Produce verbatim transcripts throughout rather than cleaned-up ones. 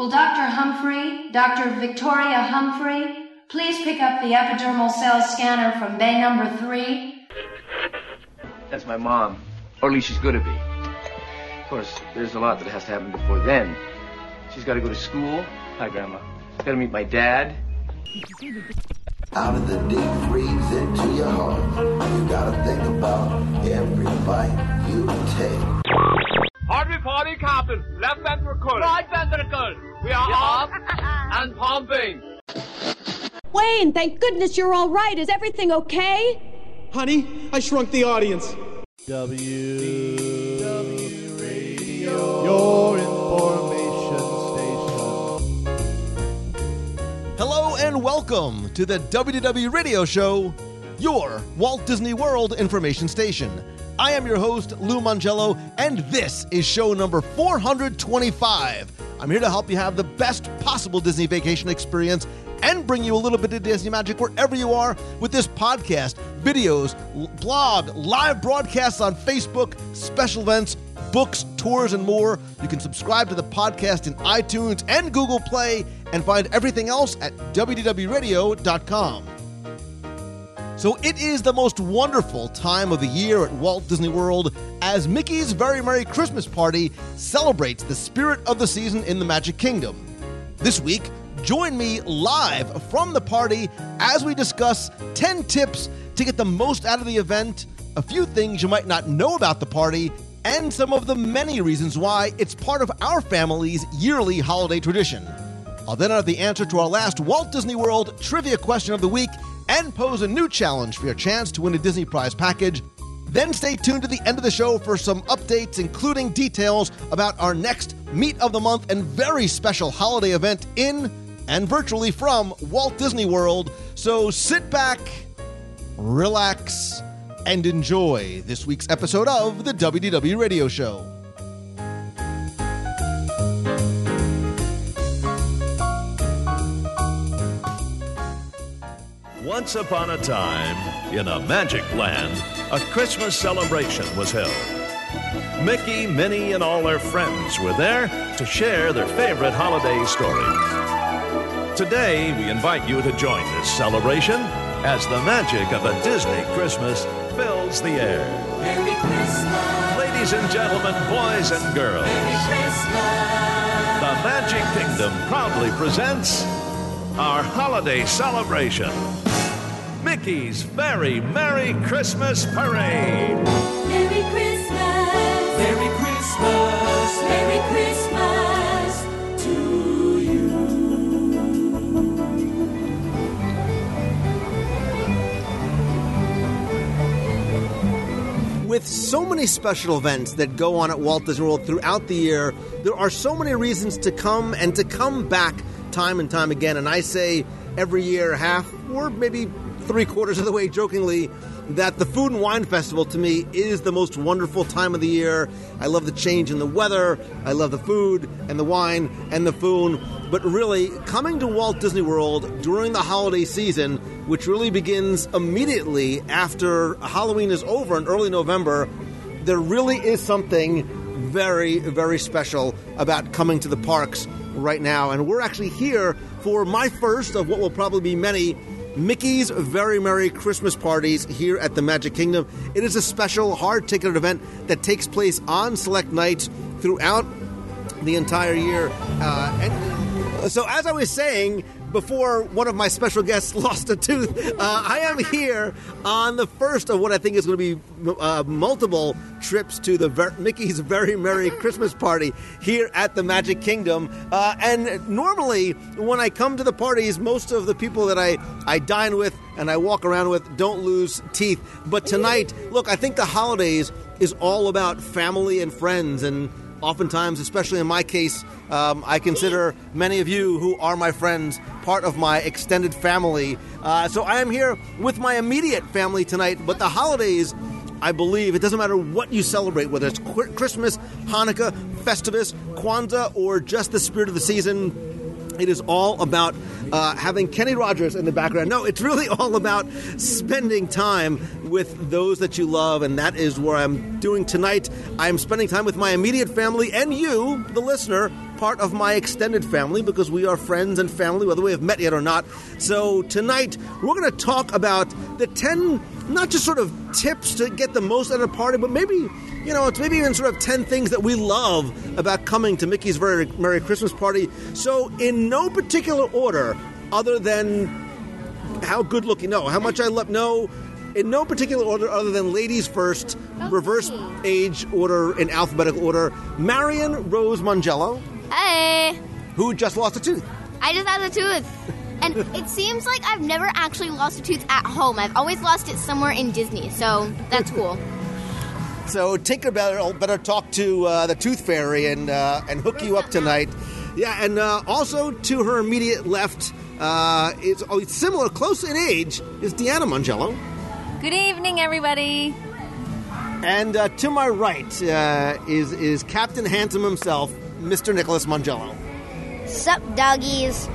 Will Doctor Humphrey, Doctor Victoria Humphrey, please pick up the epidermal cell scanner from bay number three? That's my mom. Or at least she's going to be. Of course, there's a lot that has to happen before then. She's got to go to school. Hi, Grandma. Got to meet my dad. Out of the deep freeze into your heart, you gotta think about every bite you take. Harvey Party Captain, left ventricle, right ventricle. We are up and pumping. Wayne, thank goodness you're all right. Is everything okay? Honey, I shrunk the audience. W W Radio, your information station. Hello and welcome to the W W Radio Show, your Walt Disney World information station. I am your host, Lou Mongello, and this is show number four hundred twenty-five. I'm here to help you have the best possible Disney vacation experience and bring you a little bit of Disney magic wherever you are with this podcast, videos, blog, live broadcasts on Facebook, special events, books, tours, and more. You can subscribe to the podcast in iTunes and Google Play and find everything else at w w w radio dot com. So it is the most wonderful time of the year at Walt Disney World as Mickey's Very Merry Christmas Party celebrates the spirit of the season in the Magic Kingdom. This week, join me live from the party as we discuss ten tips to get the most out of the event, a few things you might not know about the party, and some of the many reasons why it's part of our family's yearly holiday tradition. I'll then have the answer to our last Walt Disney World trivia question of the week and pose a new challenge for your chance to win a Disney Prize package. Then stay tuned to the end of the show for some updates, including details about our next Meet of the Month and very special holiday event in and virtually from Walt Disney World. So sit back, relax, and enjoy this week's episode of the W D W Radio Show. Once upon a time, in a magic land, a Christmas celebration was held. Mickey, Minnie, and all their friends were there to share their favorite holiday stories. Today, we invite you to join this celebration as the magic of a Disney Christmas fills the air. Merry Christmas! Ladies and gentlemen, boys and girls, Merry Christmas! the Magic Kingdom proudly presents our holiday celebration, Mickey's Very Merry Christmas Parade. Merry Christmas! Merry Christmas! Merry Christmas to you. With so many special events that go on at Walt Disney World throughout the year, there are so many reasons to come and to come back time and time again. And I say every year, half or maybe three quarters of the way jokingly, that the Food and Wine Festival to me is the most wonderful time of the year. I love the change in the weather. I love the food and the wine and the food. But really, coming to Walt Disney World during the holiday season, which really begins immediately after Halloween is over in early November, there really is something very, very special about coming to the parks right now. And we're actually here for my first of what will probably be many Mickey's Very Merry Christmas Parties here at the Magic Kingdom. It is a special hard-ticketed event that takes place on select nights throughout the entire year. Uh, and so as I was saying, before one of my special guests lost a tooth, uh, I am here on the first of what I think is going to be uh, multiple trips to the Ver- Mickey's Very Merry Christmas Party here at the Magic Kingdom. Uh, and normally, when I come to the parties, most of the people that I, I dine with and I walk around with don't lose teeth. But tonight, look, I think the holidays is all about family and friends, and oftentimes, especially in my case, um, I consider many of you who are my friends part of my extended family. Uh, so I am here with my immediate family tonight, but the holidays, I believe, it doesn't matter what you celebrate, whether it's Christmas, Hanukkah, Festivus, Kwanzaa, or just the spirit of the season, it is all about uh, having Kenny Rogers in the background. No, it's really all about spending time with those that you love, and that is where I'm doing tonight. I'm spending time with my immediate family and you, the listener, part of my extended family, because we are friends and family, whether we have met yet or not. So tonight, we're going to talk about the ten, not just sort of tips to get the most out of a party, but maybe, you know, it's maybe even sort of ten things that we love about coming to Mickey's Very Merry Christmas Party. So in no particular order, other than how good looking, no, how much I love, no, in no particular order other than ladies first, reverse age order in alphabetical order, Marion Rose Mongello. Hey! Who just lost a tooth. I just had a tooth. And it seems like I've never actually lost a tooth at home. I've always lost it somewhere in Disney, so that's cool. So Tinker better, better talk to uh, the Tooth Fairy and uh, and hook you up tonight. Yeah, and uh, also to her immediate left, uh, is oh, similar, close in age, is Deanna Mongello. Good evening, everybody. And uh, to my right uh, is is Captain Handsome himself, Mister Nicholas Mongello. Sup, doggies?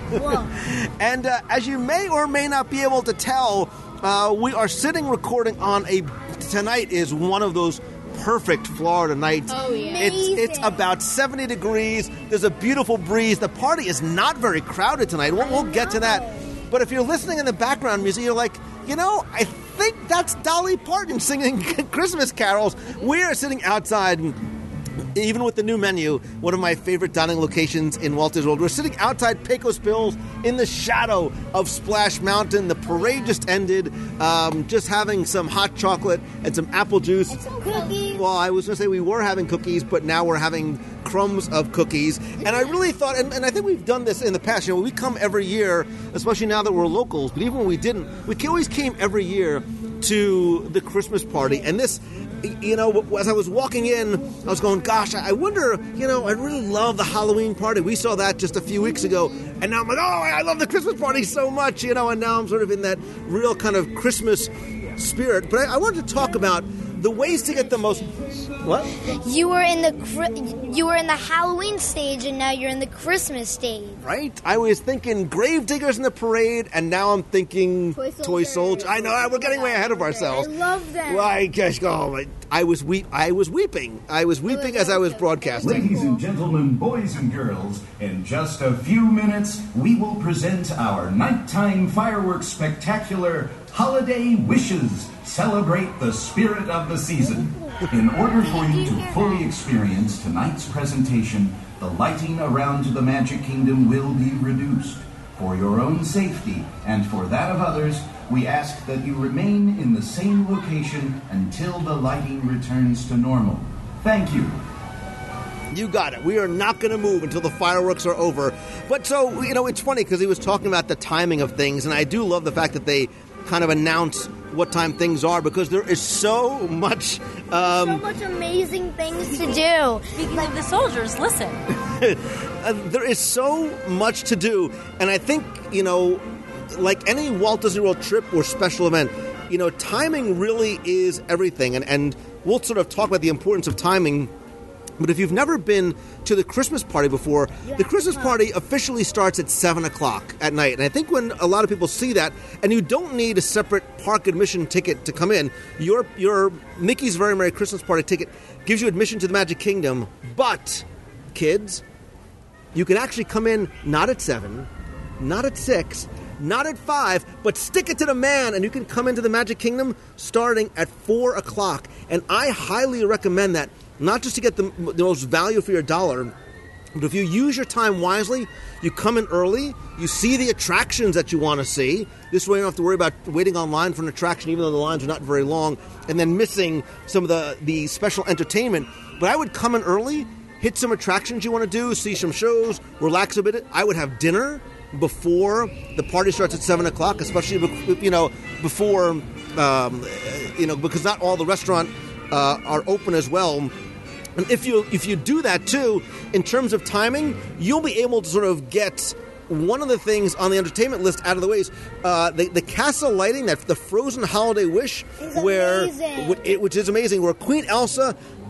And uh, as you may or may not be able to tell, uh, we are sitting recording on a... Tonight is one of those perfect Florida nights. Oh, yeah. It's, it's about seventy degrees. There's a beautiful breeze. The party is not very crowded tonight. We'll, we'll get to that. But if you're listening in the background music, you're like, you know, I think that's Dolly Parton singing Christmas carols. We are sitting outside... Even with the new menu, one of my favorite dining locations in Walt Disney World, we're sitting outside Pecos Bills in the shadow of Splash Mountain. The parade just ended, um, just having some hot chocolate and some apple juice. And some cookies. Well, I was going to say we were having cookies, but now we're having crumbs of cookies. And I really thought, and, and I think we've done this in the past, you know, we come every year, especially now that we're locals, but even when we didn't, we always came every year to the Christmas party. And this... You know, as I was walking in, I was going, gosh, I wonder, you know, I really love the Halloween party. We saw that just a few weeks ago. And now I'm like, oh, I love the Christmas party so much, you know, and now I'm sort of in that real kind of Christmas spirit. But I, I wanted to talk about the ways to get the most... What? You were in the you were in the Halloween stage, and now you're in the Christmas stage. Right? I was thinking Gravediggers in the parade, and now I'm thinking Toy Soldier. Toy Soldier. I know, we're getting way ahead of ourselves. I love that. Well, I guess, oh, I was weep. I was weeping. I was weeping as I was broadcasting. Ladies and gentlemen, boys and girls, in just a few minutes, we will present our nighttime fireworks spectacular, Holiday Wishes. Celebrate the spirit of the season. In order for you to fully experience tonight's presentation, the lighting around the Magic Kingdom will be reduced. For your own safety and for that of others, we ask that you remain in the same location until the lighting returns to normal. Thank you. You got it. We are not going to move until the fireworks are over. But so, you know, it's funny because he was talking about the timing of things, and I do love the fact that they kind of announce what time things are, because there is so much... Um, so much amazing things to do. Speaking of the soldiers, listen. uh, there is so much to do, and I think, you know, like any Walt Disney World trip or special event, you know, timing really is everything, and, and we'll sort of talk about the importance of timing. But if you've never been to the Christmas party before, the Christmas party officially starts at seven o'clock at night. And I think when a lot of people see that, and you don't need a separate park admission ticket to come in, your your Mickey's Very Merry Christmas Party ticket gives you admission to the Magic Kingdom. But, kids, you can actually come in not at seven, not at six, not at five, but stick it to the man, and you can come into the Magic Kingdom starting at four o'clock. And I highly recommend that. Not just to get the, the most value for your dollar, but if you use your time wisely, you come in early, you see the attractions that you want to see. This way you don't have to worry about waiting online for an attraction, even though the lines are not very long, and then missing some of the, the special entertainment. But I would come in early, hit some attractions you want to do, see some shows, relax a bit. I would have dinner before the party starts at seven o'clock, especially, you know, before, um, you know, because not all the restaurant uh, are open as well. And if you if you do that, too, in terms of timing, you'll be able to sort of get one of the things on the entertainment list out of the way is uh, the, the castle lighting, that the Frozen Holiday Wish, it's where amazing. it, which is amazing, where Queen Elsa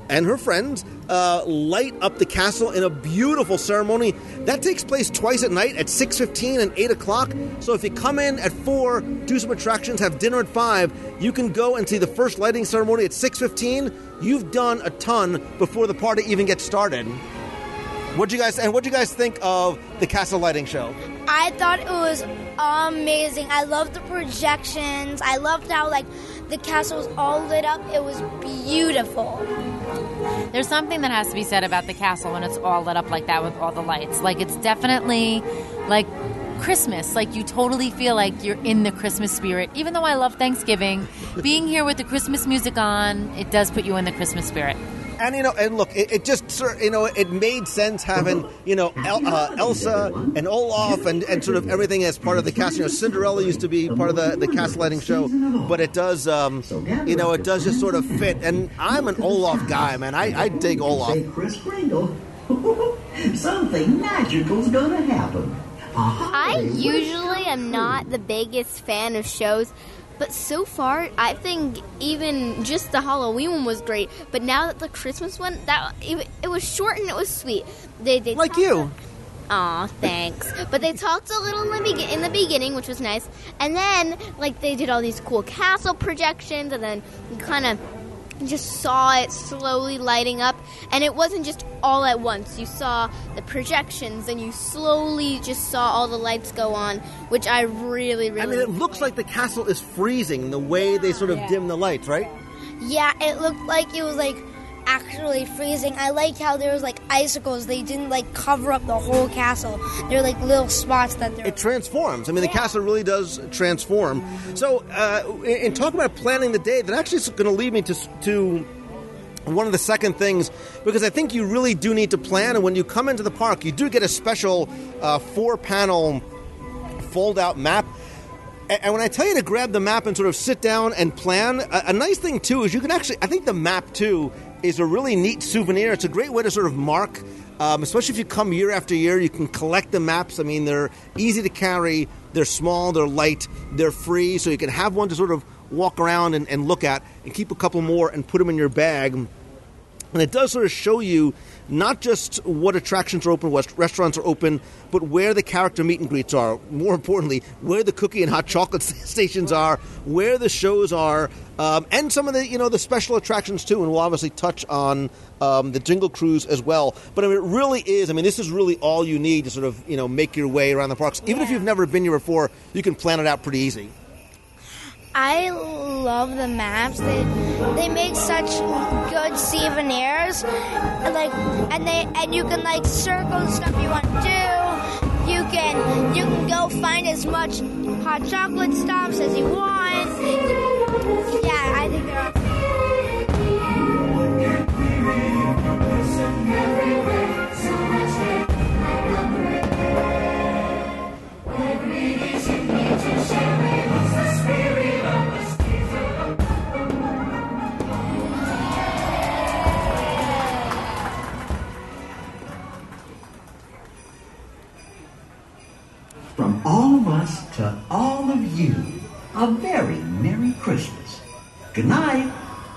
and her friends uh, light up the castle in a beautiful ceremony. That takes place twice at night at six fifteen and eight o'clock. So if you come in at four, do some attractions, have dinner at five, you can go and see the first lighting ceremony at six fifteen. You've done a ton before the party even gets started. What'd you guys and what'd you guys think of the castle lighting show? I thought it was amazing. I loved the projections. I loved how like the castle was all lit up. It was beautiful. There's something that has to be said about the castle when it's all lit up like that with all the lights. Like, it's definitely like Christmas. Like, you totally feel like you're in the Christmas spirit. Even though I love Thanksgiving, being here with the Christmas music on, it does put you in the Christmas spirit. And, you know, and look, it, it just, you know, it made sense having, you know, El, uh, Elsa and Olaf and, and sort of everything as part of the cast. You know, Cinderella used to be part of the, the castle lighting show, but it does, um, you know, it does just sort of fit. And I'm an Olaf guy, man. I, I dig Olaf. Say, Kris Kringle, something magical's gonna happen. I usually am not the biggest fan of shows, but so far, I think even just the Halloween one was great. But now that the Christmas one, that it, it was short and it was sweet. They, they like you. Aw, thanks. But they talked a little in the, be- in the beginning, which was nice. And then, like, they did all these cool castle projections, and then you kind of just saw it slowly lighting up. And it wasn't just all at once. You saw the projections, and you slowly just saw all the lights go on, which I really, really... I mean, it looks like the castle is freezing the way they sort of Yeah. dim the lights, right? Yeah, it looked like it was like actually freezing. I like how there was like icicles. They didn't like cover up the whole castle. They're like little spots that they're... It transforms. I mean, the castle really does transform. So, uh, in, in talking about planning the day, that actually is going to lead me to to one of the second things, because I think you really do need to plan. And when you come into the park, you do get a special uh, four-panel fold-out map. And, and when I tell you to grab the map and sort of sit down and plan, a, a nice thing too is you can actually. I think the map too is a really neat souvenir. It's a great way to sort of mark. Um, especially if you come year after year, you can collect the maps. I mean, they're easy to carry, they're small, they're light, they're free, so you can have one to sort of walk around and, and look at, and keep a couple more and put them in your bag. And it does sort of show you not just what attractions are open, what restaurants are open, but where the character meet and greets are. More importantly, where the cookie and hot chocolate stations are, where the shows are, um, and some of the, you know, the special attractions too. And we'll obviously touch on um, the Jingle Cruise as well. But I mean, it really is. I mean, this is really all you need to sort of, you know, make your way around the parks. Even if you've never been here before, you can plan it out pretty easy. I love the maps. They they make such good souvenirs, and like and they and you can like circle the stuff you want to do. You can you can go find as much hot chocolate stops as you want. Yeah, I think they're awesome. From all of us to all of you, a very Merry Christmas. Good night.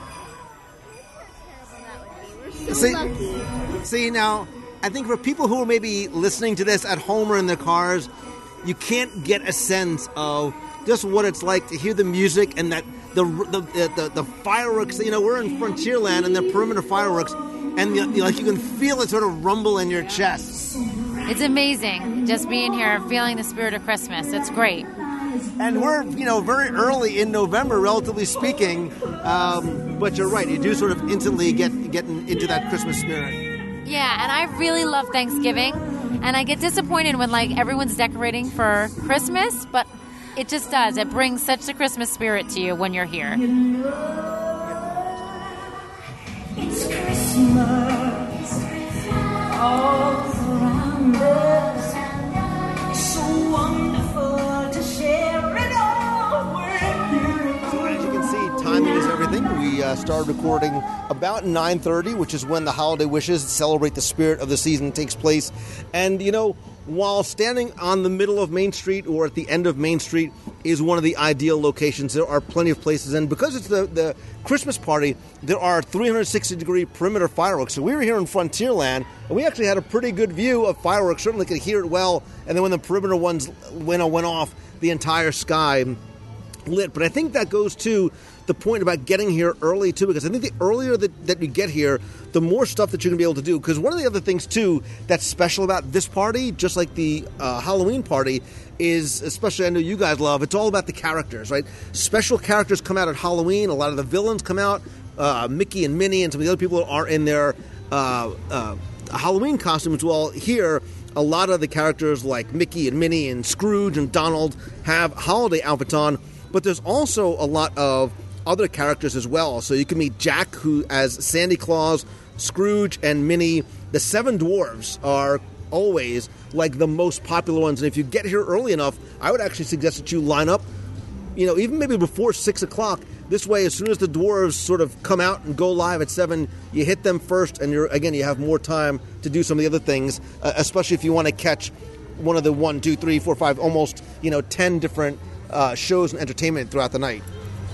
See, see, now, I think for people who are maybe listening to this at home or in their cars, you can't get a sense of just what it's like to hear the music and that the the the, the fireworks. You know, we're in Frontierland and the perimeter fireworks, and the, like you can feel it sort of rumble in your chests. It's amazing just being here, feeling the spirit of Christmas. It's great. And we're, you know, very early in November, relatively speaking. Um, but you're right; you do sort of instantly get get into that Christmas spirit. Yeah, and I really love Thanksgiving, and I get disappointed when like everyone's decorating for Christmas, but it just does. It brings such a Christmas spirit to you when you're here. It's Christmas all around us. So wonderful to share it all with you. So as you can see, timing is everything. We uh, started recording about nine thirty, which is when the Holiday Wishes Celebrate the Spirit of the Season takes place. And, you know, while standing on the middle of Main Street or at the end of Main Street is one of the ideal locations, there are plenty of places. And because it's the, the Christmas party, there are three hundred sixty degree perimeter fireworks. So we were here in Frontierland, and we actually had a pretty good view of fireworks. Certainly could hear it well. And then when the perimeter ones went, went off, the entire sky lit. But I think that goes to the point about getting here early, too, because I think the earlier that, that you get here, the more stuff that you're going to be able to do. Because one of the other things, too, that's special about this party, just like the uh, Halloween party, is, especially I know you guys love, it's all about the characters, right? Special characters come out at Halloween. A lot of the villains come out. Uh, Mickey and Minnie and some of the other people are in their uh, uh, Halloween costumes. Well, here, a lot of the characters like Mickey and Minnie and Scrooge and Donald have holiday outfits on. But there's also a lot of other characters as well. So you can meet Jack, who as Santa Claus, Scrooge, and Minnie. The Seven Dwarves are always like the most popular ones. And if you get here early enough, I would actually suggest that you line up, you know, even maybe before six o'clock. This way, as soon as the dwarves sort of come out and go live at seven, you hit them first, and you're again, you have more time to do some of the other things, uh, especially if you want to catch one of the one, two, three, four, five, almost, you know, ten different uh, shows and entertainment throughout the night.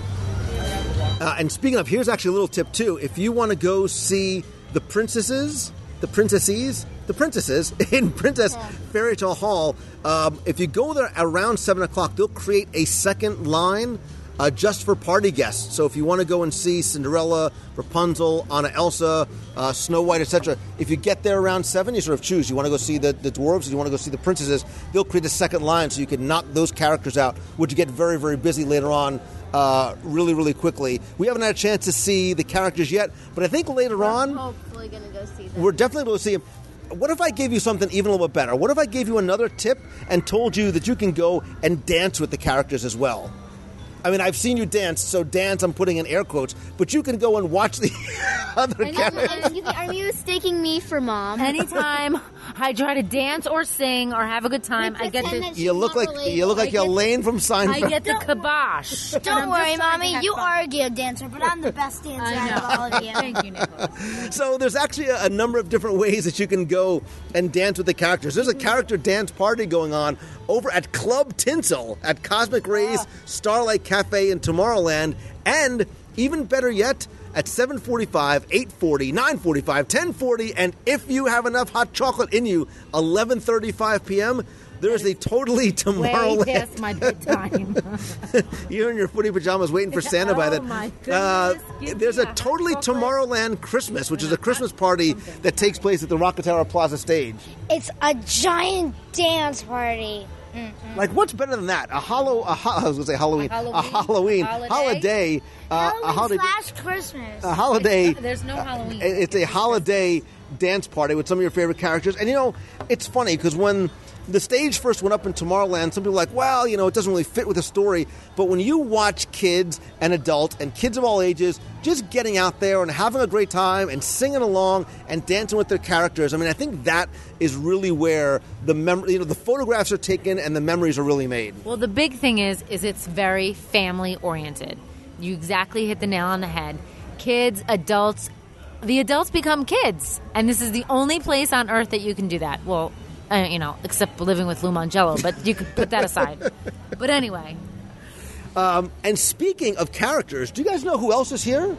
Uh, and speaking of, here's actually a little tip, too. If you want to go see the princesses, the princesses, the princesses in Princess Fairy Tale Hall, um, if you go there around seven o'clock, they'll create a second line uh, just for party guests. So if you want to go and see Cinderella, Rapunzel, Anna Elsa, uh, Snow White, et cetera, if you get there around seven, you sort of choose. You want to go see the, the dwarves, or you want to go see the princesses, they'll create a second line so you can knock those characters out, which you get very, very busy later on. Uh, really, really quickly. We haven't had a chance to see the characters yet, but I think later on, We're hopefully going to go see them. We're definitely going to see them. What if I gave you something even a little bit better? What if I gave you another tip and told you that you can go and dance with the characters as well? I mean, I've seen you dance, so dance I'm putting in air quotes, but you can go and watch the other I know, characters. are you mistaking me for mom? Anytime I try to dance or sing or have a good time, I get the You look like you look like Elaine from Seinfeld. I get the kibosh. Don't worry, Mommy. You are a good dancer, but I'm the best dancer out of all of you. Thank you, Nicholas. So there's actually a, a number of different ways that you can go and dance with the characters. There's a character dance party going on over at Club Tinsel at Cosmic Rays Starlight Cafe in Tomorrowland, and even better yet, at seven forty-five, eight forty, nine forty-five, ten forty, and if you have enough hot chocolate in you, eleven thirty-five p.m., there is a totally Tomorrowland. Way past my bedtime. You're in your footy pajamas waiting for Santa by then. Oh, my Uh, goodness. there's a totally Tomorrowland Christmas, which is a Christmas party that takes place at the Rockefeller Plaza stage. It's a giant dance party. Like, what's better than that? A hollow, a ho- I was going to say Halloween, A a Halloween, Halloween? holiday, uh, a holiday, slash Christmas. a holiday. There's no Halloween. It's a holiday dance party with some of your favorite characters. And, you know, it's funny because when the stage first went up in Tomorrowland, some people were like, well, you know, it doesn't really fit with the story. But when you watch kids and adults and kids of all ages just getting out there and having a great time and singing along and dancing with their characters, I mean, I think that is really where the mem- you know, the photographs are taken and the memories are really made. Well, the big thing is, is it's very family oriented. You exactly hit the nail on the head. Kids, adults, the adults become kids, and this is the only place on earth that you can do that. Well, uh, you know, except living with Lou Mangello, but you could put that aside. But anyway. Um, and speaking of characters, do you guys know who else is here?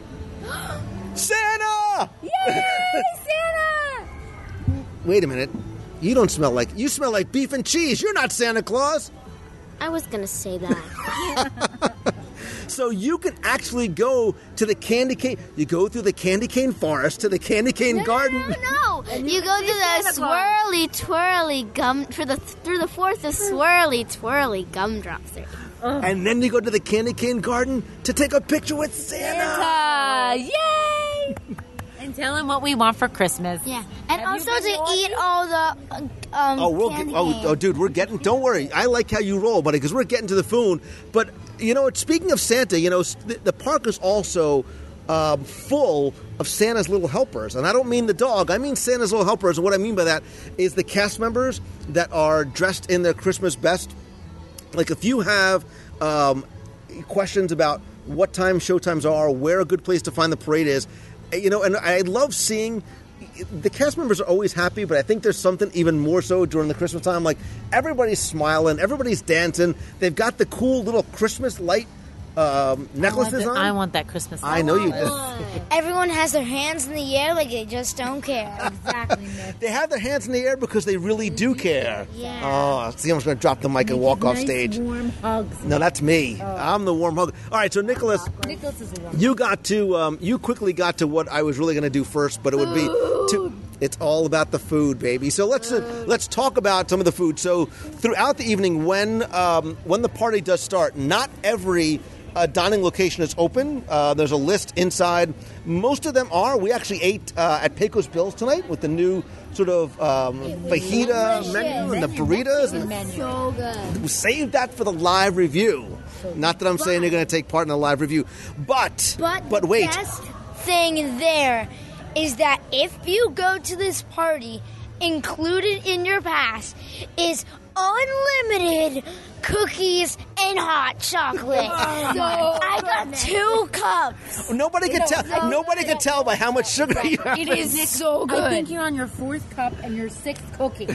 Santa! Yay, Santa! Wait a minute. You don't smell like... You smell like beef and cheese. You're not Santa Claus. I was going to say that. So you can actually go to the candy cane... You go through the candy cane forest to the candy cane no, garden. No, no, no. You, you go to the swirly, twirly gum... For the through the fourth, the swirly, twirly gumdrops. And then you go to the candy cane garden to take a picture with Santa. Santa! Yay! And tell him what we want for Christmas. Yeah, and Have also to eat all the um, Oh, we'll candy get, oh, cane. oh, dude, we're getting. Don't worry. I like how you roll, buddy, because we're getting to the food. But you know, speaking of Santa, you know, the, the park is also um, full of Santa's little helpers, and I don't mean the dog. I mean Santa's little helpers. And what I mean by that is the cast members that are dressed in their Christmas best. Like if you have um, questions about what time showtimes are, where a good place to find the parade is. You know, and I love seeing the cast members are always happy, but I think there's something even more so during the Christmas time. Like, everybody's smiling, everybody's dancing. They've got the cool little Christmas light um, necklaces I want on. the, I want that Christmas light. I know you do. Everyone has their hands in the air like they just don't care. Exactly, Nick. They have their hands in the air because they really do care. Yeah. Oh, see, I'm just going to drop the mic and walk off Nice, stage. warm hugs. No, that's me. I'm the warm hug. All right, so Nicholas, Nicholas is a warm you got to, um, you quickly got to what I was really going to do first, but it would be to. It's all about the food, baby. So let's uh, let's talk about some of the food. So throughout the evening, when um, when the party does start, not every uh, dining location is open. Uh, there's a list inside. Most of them are. We actually ate uh, at Pecos Bills tonight with the new sort of um, fajita menu and the burritos. And So good. we saved that for the live review. Not that I'm saying you're going to take part in the live review, but But, but the wait. best thing there is that if you go to this party, included in your pass is unlimited cookies and hot chocolate. So I got two cups. Nobody can tell. so Nobody can tell by how much sugar you have. It is so good. I think you're on your fourth cup and your sixth cookie.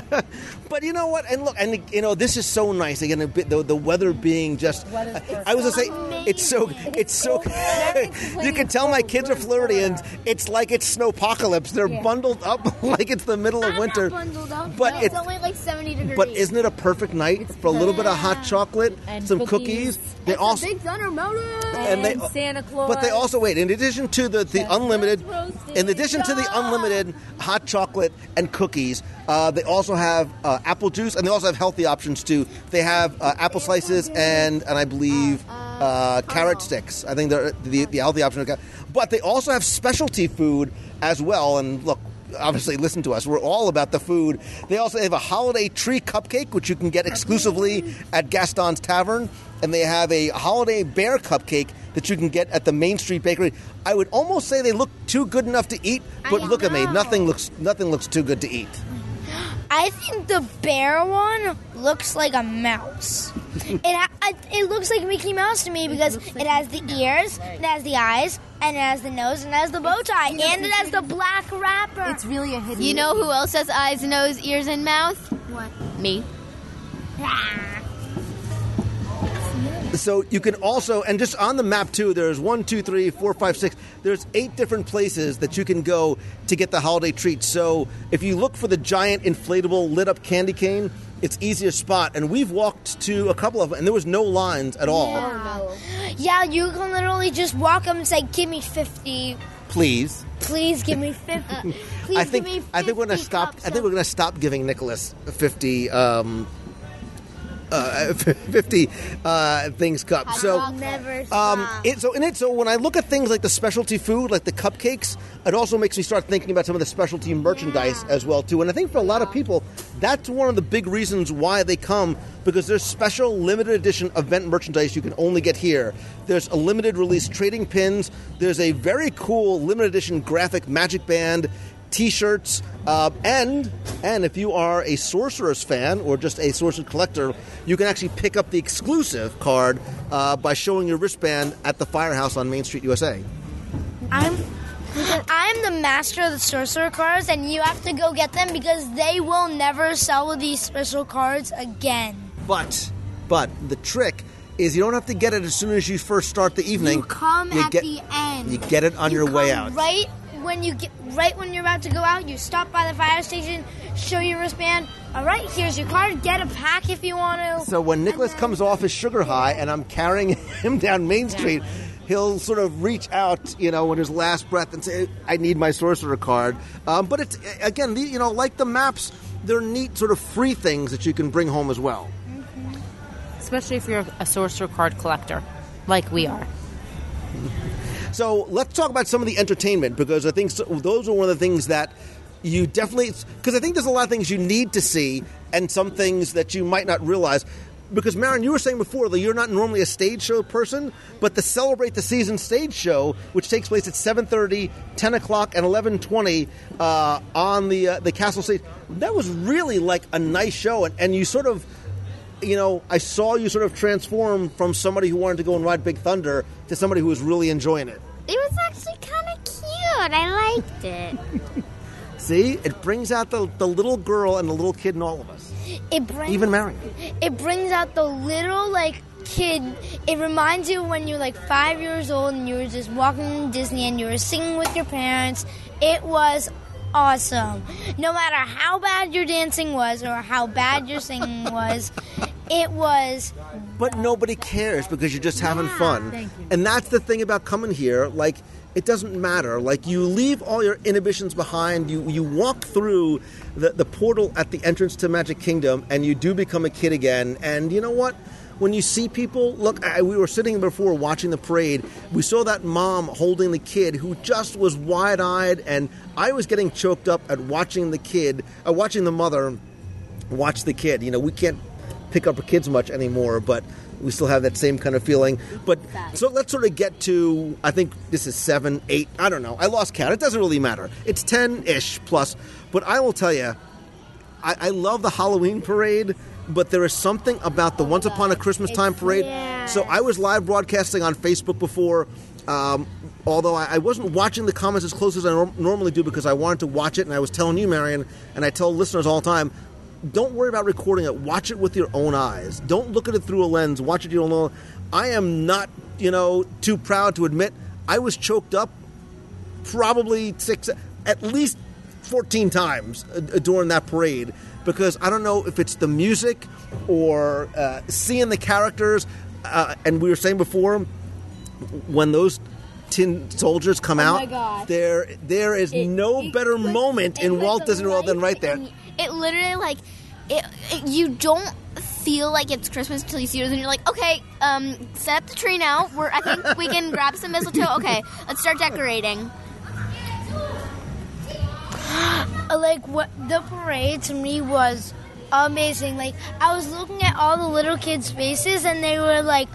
But you know what? And look, and you know, this is so nice. Again, a bit, the, the weather being just. I, I was gonna say, it's so, it's so. You can tell my kids are Floridians. It's like it's snowpocalypse. They're Yeah. bundled up like it's the middle of I'm winter. not bundled up. But No, it's, it's only like seventy degrees. but isn't it a perfect night for a little bit of hot chocolate, And some cookies. cookies? They also. Big Thunder Mountain. And they- Santa Claus. But they also wait. In addition to the, the unlimited, in addition to the unlimited hot chocolate and cookies, uh, they also have uh, apple juice, and they also have healthy options too. They have uh, apple slices and and I believe uh, carrot sticks. I think they're the the healthy option. But they also have specialty food as well. And look. Obviously, listen to us. We're all about the food. They also have a holiday tree cupcake, which you can get exclusively at Gaston's Tavern. And they have a holiday bear cupcake that you can get at the Main Street Bakery. I would almost say they look too good enough to eat, but I look at me. know. Nothing looks nothing looks too good to eat. I think the bear one looks like a mouse. it ha- it looks like Mickey Mouse to me because it has the ears, it has the eyes, and it has the nose, and it has the bow tie, and it has the black wrapper. It's really a hidden. You know who else has eyes, nose, ears, and mouth? What? Me. So you can also, and just on the map too, there's one, two, three, four, five, six. There's eight different places that you can go to get the holiday treats. So if you look for the giant inflatable lit up candy cane, it's easy to spot. And we've walked to a couple of them, and there was no lines at all. Yeah. yeah, you can literally just walk up and say, "Give me fifty. Please. Please give me fifty. Please I think give me fifty I think we're gonna stop. cups I think of- we're gonna stop giving Nicholas fifty. Um, uh, fifty uh, things cups. So I'll never Um, stop. it, so in it, so when I look at things like the specialty food, like the cupcakes, it also makes me start thinking about some of the specialty merchandise as well too. And I think for a lot of people, that's one of the big reasons why they come, because there's special limited edition event merchandise you can only get here. There's a limited release trading pins. There's a very cool limited edition graphic magic band. T-shirts, uh, and and if you are a Sorcerer's fan or just a Sorcerer collector, you can actually pick up the exclusive card uh, by showing your wristband at the Firehouse on Main Street, U S A. I'm I'm the master of the sorcerer cards, and you have to go get them because they will never sell these special cards again. But but the trick is you don't have to get it as soon as you first start the evening. You come You at get- the end. You get it on You your way come out. Right when you get right when you're about to go out, you stop by the fire station, show your wristband. All right, here's your card. Get a pack if you want to. So when Nicholas comes off his sugar high and I'm carrying him down Main Street, he'll sort of reach out, you know, in his last breath and say, "I need my sorcerer card." Um, but it's again, the, you know, like the maps, they're neat sort of free things that you can bring home as well. Especially if you're a sorcerer card collector, like we are. So let's talk about some of the entertainment, because I think so, those are one of the things that you definitely, because I think there's a lot of things you need to see and some things that you might not realize. Because, Maren, you were saying before that you're not normally a stage show person, but the Celebrate the Season stage show, which takes place at seven thirty, ten o'clock, and eleven twenty uh, on the uh, the Castle stage, that was really like a nice show. And, and you sort of, you know, I saw you sort of transform from somebody who wanted to go and ride Big Thunder to somebody who was really enjoying it. It was actually kind of cute. I liked it. See, it brings out the, the little girl and the little kid in all of us. It brings Even Marion. It brings out the little like kid. It reminds you when you're like five years old and you were just walking in Disney and you were singing with your parents. It was awesome. No matter how bad your dancing was or how bad your singing was, it was. But nobody cares because you're just having Yeah. fun. Thank you. And that's the thing about coming here. Like, it doesn't matter. Like, you leave all your inhibitions behind. You you walk through the, the portal at the entrance to Magic Kingdom, and you do become a kid again. And you know what? When you see people, look, I, we were sitting before watching the parade. We saw that mom holding the kid who just was wide-eyed, and I was getting choked up at watching the kid, uh, watching the mother watch the kid. You know, we can't pick up our kids much anymore, but we still have that same kind of feeling. But so let's sort of get to, I think this is seven, eight, I don't know. I lost count. It doesn't really matter. It's ten-ish plus. But I will tell you, I, I love the Halloween parade, but there is something about the Once Upon a Christmas Time parade. Yeah. So I was live broadcasting on Facebook before, um, although I, I wasn't watching the comments as close as I norm- normally do because I wanted to watch it, and I was telling you, Marion, and I tell listeners all the time, don't worry about recording it. Watch it with your own eyes. Don't look at it through a lens. Watch it your own. I am not, you know, too proud to admit I was choked up probably six, at least fourteen times uh, during that parade because I don't know if it's the music or uh, seeing the characters. Uh, and we were saying before, when those tin soldiers come Oh out, my God. there there is It- no it better puts- moment it in puts Walt the Disney World than right there. It literally, like, it, it, you don't feel like it's Christmas until you see it, and you're like, okay, um, set up the tree now. We're, I think we can grab some mistletoe. Okay, let's start decorating. Like what the parade to me was amazing. Like I was looking at all the little kids' faces, and they were like,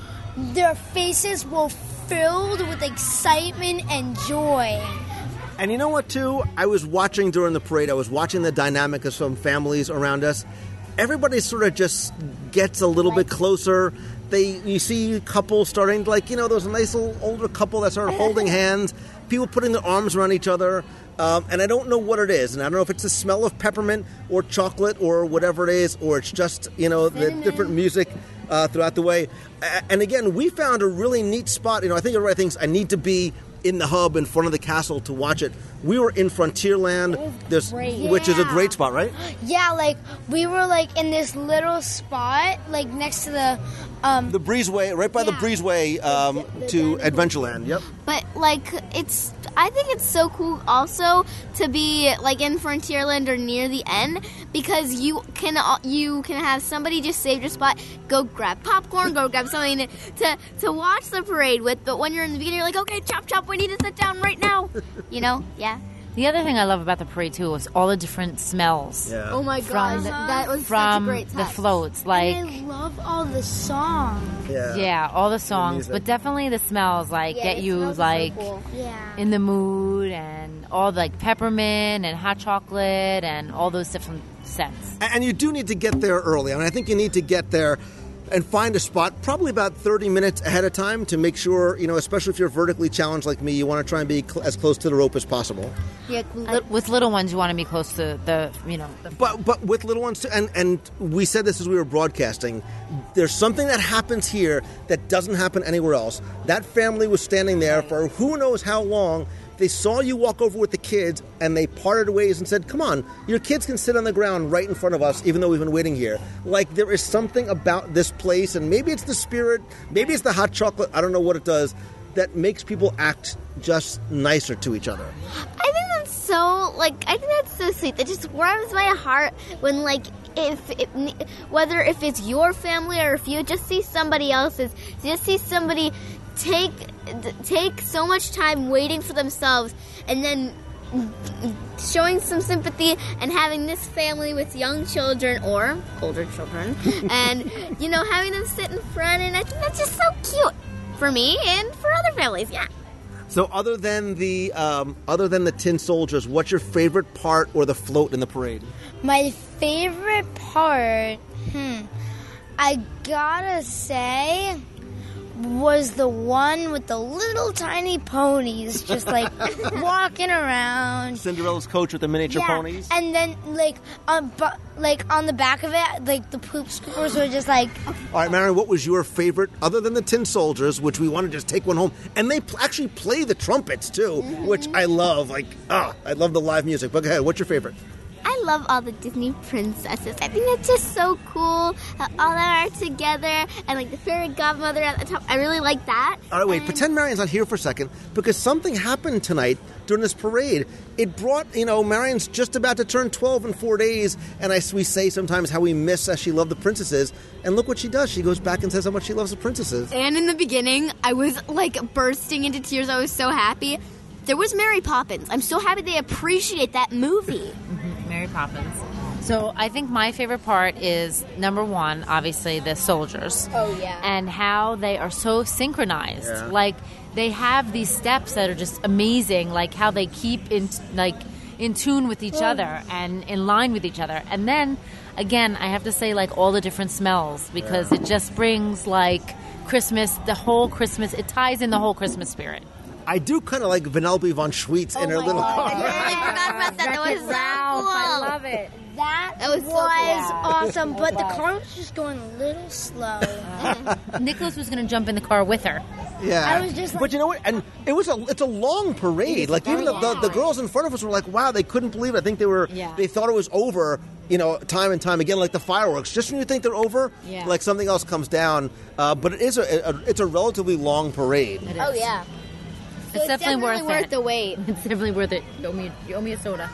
their faces were filled with excitement and joy. And you know what, too? I was watching during the parade, I was watching the dynamic of some families around us. Everybody sort of just gets a little bit closer. They, you see couples starting, like, you know, there's a nice little older couple that started holding hands, people putting their arms around each other. Um, and I don't know what it is. And I don't know if it's the smell of peppermint or chocolate or whatever it is, or it's just, you know, the different music uh, throughout the way. A- and again, we found a really neat spot. You know, I think everybody thinks I need to be in the hub in front of the castle to watch it. We were in Frontierland, this, which is a great spot, right? Yeah, like we were like in this little spot, like next to the um The breezeway, right by the breezeway um, to Adventureland. Yep. But, like, it's, I think it's so cool also to be, like, in Frontierland or near the end, because you can you can have somebody just save your spot, go grab popcorn, go grab something to, to watch the parade with, but when you're in the beginning, you're like, okay, chop, chop, we need to sit down right now. You know? Yeah. The other thing I love about the parade too was all the different smells. Yeah. Oh my From god, the- that was from such a great the touch. floats, like and I love all the songs. Yeah. yeah, all the songs, music. but definitely the smells like Yeah, get the you smells are so like cool. Yeah. in the mood, and all the, like peppermint and hot chocolate and all those different scents. And and you do need to get there early. I mean, I think you need to get there and find a spot probably about thirty minutes ahead of time to make sure, you know, especially if you're vertically challenged like me, you want to try and be cl- as close to the rope as possible. Yeah, li- with little ones, you want to be close to the, you know. The But but with little ones, too, and, and we said this as we were broadcasting, there's something that happens here that doesn't happen anywhere else. That family was standing there for who knows how long. They saw you walk over with the kids, and they parted ways and said, come on, your kids can sit on the ground right in front of us, even though we've been waiting here. Like, there is something about this place, and maybe it's the spirit, maybe it's the hot chocolate, I don't know what it does, that makes people act just nicer to each other. I think that's so, like, I think that's so sweet. That just warms my heart when, like, if it, whether if it's your family or if you just see somebody else's, you just see somebody take take so much time waiting for themselves and then showing some sympathy and having this family with young children or older children and, you know, having them sit in front, and I think that's just so cute for me and for other families, yeah. So other than the um, other than the tin soldiers, what's your favorite part or the float in the parade? My favorite part, hmm, I gotta say, was the one with the little tiny ponies just like walking around. Cinderella's coach with the miniature Yeah, ponies. and then like on bu- like on the back of it, like the poop scoopers were just like. All right, Marion, what was your favorite, other than the Tin Soldiers, which we want to just take one home? And they pl- actually play the trumpets, too, Mm-hmm. which I love. Like, ah, I love the live music. But go ahead, what's your favorite? I love all the Disney princesses. I think it's just so cool how all of them are together and like the fairy godmother at the top. I really like that. All right, wait, And- pretend Marion's not here for a second, because something happened tonight during this parade. It brought, you know, Marion's just about to turn twelve in four days, and I, we say sometimes how we miss as she loved the princesses, and look what she does. She goes back and says how much she loves the princesses. And in the beginning, I was like bursting into tears. I was so happy. There was Mary Poppins. I'm so happy they appreciate that movie. Mary Poppins. So I think my favorite part is, number one, obviously the soldiers. Oh, yeah. And how they are so synchronized. Yeah. Like, they have these steps that are just amazing, like how they keep in, like, in tune with each other and in line with each other. And then, again, I have to say, like, all the different smells, because it just brings, like, Christmas, the whole Christmas, it ties in the whole Christmas spirit. I do kind of like Vanellope von Schweetz Oh in her little car. I forgot about that. That was so cool. I love it. That, That was was, so cool. awesome, but the car was just going a little slow. Nicholas was going to jump in the car with her. Yeah, I was just like- but you know what? And it was a it's a long parade. Like even the, the, the girls in front of us were like, "Wow!" They couldn't believe it. I think they were Yeah. they thought it was over. You know, time and time again, like the fireworks. Just when you think they're over, Yeah. like something else comes down. Uh, but it is a, a it's a relatively long parade. It is. Oh, yeah. It's, definitely, definitely worth, worth it. the wait. It's definitely worth it. You owe me, you owe me a soda.